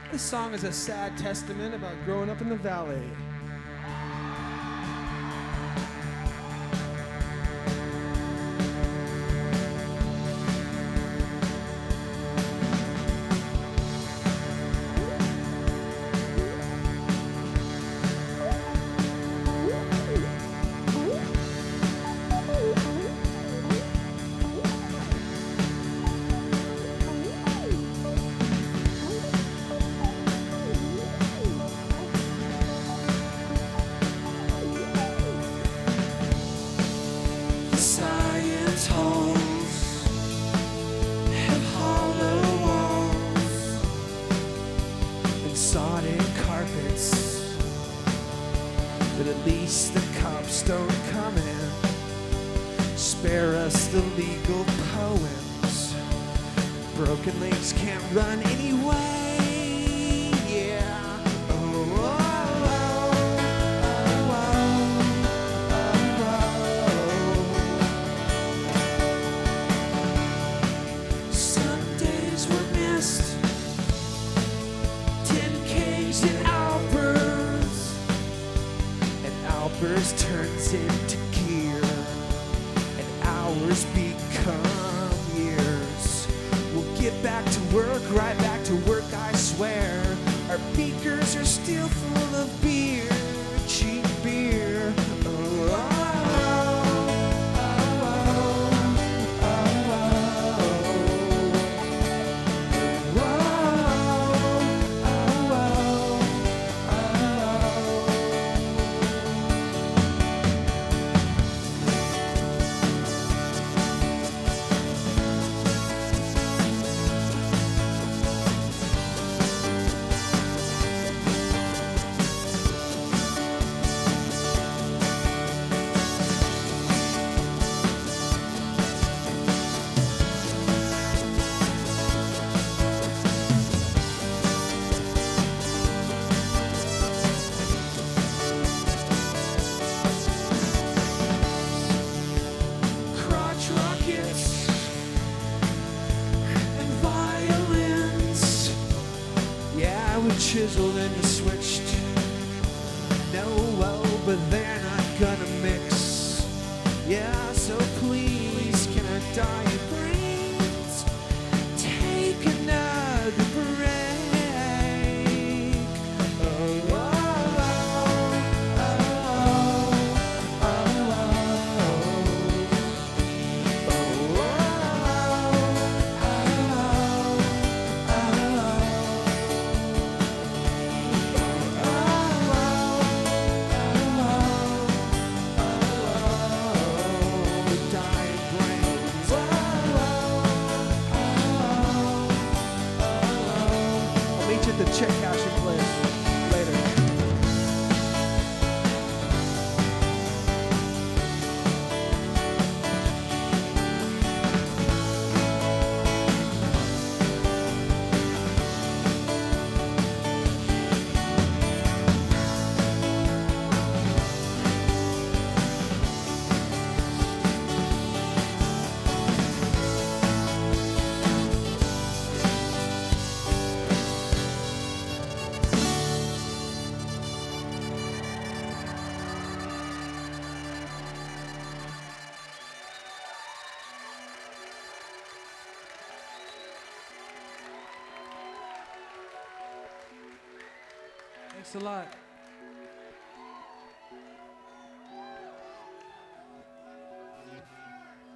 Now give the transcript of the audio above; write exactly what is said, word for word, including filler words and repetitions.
This song is a sad testament about growing up in the valley. Science halls have hollow walls and sodden carpets, but at least the cops don't come in. Spare us the legal poems. Broken legs can't run anyway. Yeah. Oh, oh, oh, oh, oh. Some days were missed. Tin cans and Alpers, and Alpers turns into gear, and hours become years. We'll get back to work, right back to work, I swear. Our beakers are still full of beer, cheap beer. Oh, oh, crotch rockets and violins. Yeah, we chiseled and we switched. No, well, but they're not gonna mix. Yeah, so please, can I dye your brains? Take another break. Oh, oh, oh, oh, oh, I'll meet you at the check cashing place later. Thanks a lot.